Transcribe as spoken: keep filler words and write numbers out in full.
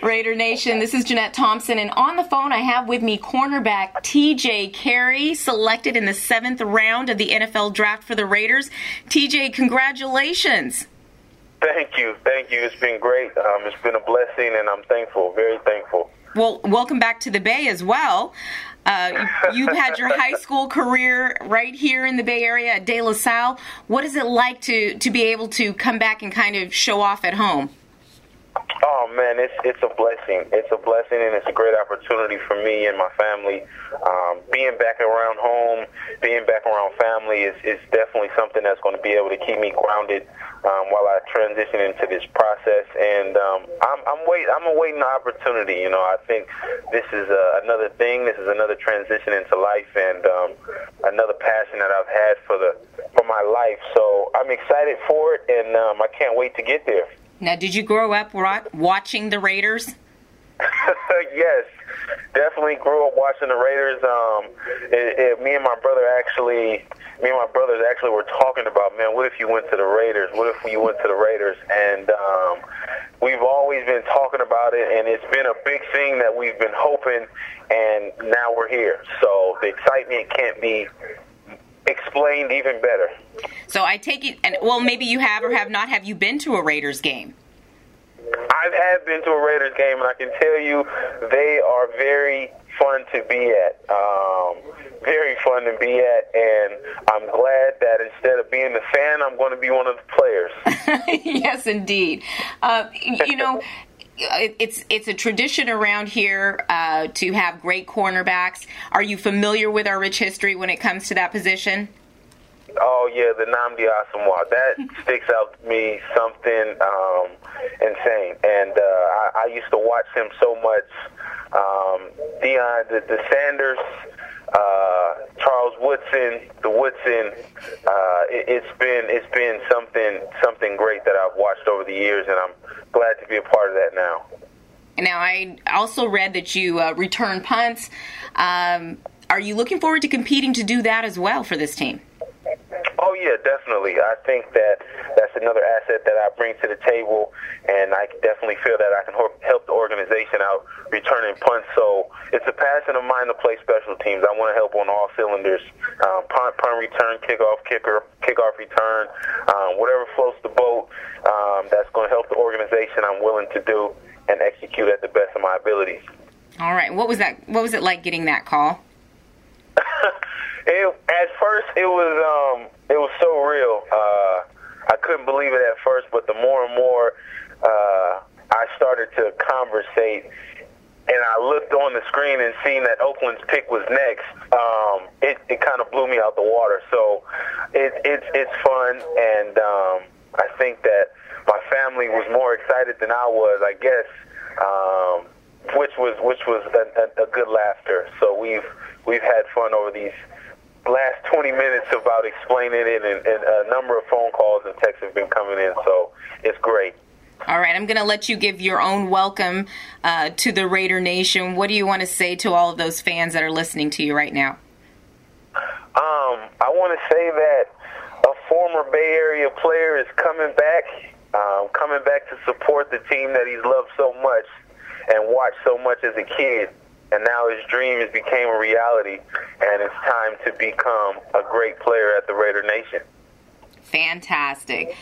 Raider Nation, this is Jeanette Thompson, and on the phone I have with me cornerback T J Carrie, selected in the seventh round of the N F L draft for the Raiders. T J, congratulations. Thank you. Thank you. It's been great. Um, it's been a blessing, and I'm thankful, very thankful. Well, welcome back to the Bay as well. Uh, you've had your high school career right here in the Bay Area at De La Salle. What is it like to, to be able to come back and kind of show off at home? Oh, man, it's it's a blessing. It's a blessing, and it's a great opportunity for me and my family. Um, being back around home, being back around family is, is definitely something that's going to be able to keep me grounded um, while I transition into this process. And um, I'm I'm wait I'm awaiting the opportunity. You know, I think this is uh, another thing. This is another transition into life, and um, another passion that I've had for the for my life. So I'm excited for it, and um, I can't wait to get there. Now, did you grow up watching the Raiders? Yes, definitely grew up watching the Raiders. Um, it, it, me and my brother actually, me and my brothers actually were talking about, man, what if you went to the Raiders? What if you went to the Raiders? And um, we've always been talking about it, and it's been a big thing that we've been hoping, and now we're here. So the excitement can't be explained even better. So I take it, and well, maybe you have or have not. Have you been to a Raiders game? I have been to a Raiders game, and I can tell you they are very fun to be at. Um, very fun to be at, and I'm glad that instead of being the fan, I'm going to be one of the players. Yes, indeed. Uh, you know, it's it's a tradition around here uh, to have great cornerbacks. Are you familiar with our rich history when it comes to that position? Oh, yeah, the Nnamdi Asomugha. That sticks out to me something um, insane. And uh, I, I used to watch him so much. Um, Deion, the, the Sanders, uh, Charles Woodson, the Woodson. Uh, it, it's been it's been something something great that I've watched over the years, and I'm glad to be a part of that now. Now, I also read that you uh, return punts. Um, are you looking forward to competing to do that as well for this team? Oh, yeah, definitely. I think that that's another asset that I bring to the table, and I definitely feel that I can help the organization out returning punts. So it's a passion of mine to play special teams. I want to help on all cylinders, um, punt, punt return, kickoff, kicker, kickoff return, um, whatever floats the boat um, that's going to help the organization I'm willing to do and execute at the best of my abilities. All right. What was that? What was it like getting that call? It, at first, it was um, it was so real. Uh, I couldn't believe it at first, but the more and more uh, I started to conversate, and I looked on the screen and seen that Oakland's pick was next, um, it, it kind of blew me out the water. So it, it's it's fun, and um, I think that my family was more excited than I was, I guess, um, which was which was a, a, a good laughter. So we've we've had fun over these last twenty minutes about explaining it, and, and a number of phone calls and texts have been coming in, so it's great. All right, I'm going to let you give your own welcome uh, to the Raider Nation. What do you want to say to all of those fans that are listening to you right now? Um, I want to say that a former Bay Area player is coming back, um, coming back to support the team that he's loved so much and watched so much as a kid. And now his dream has became a reality, and it's time to become a great player at the Raider Nation. Fantastic.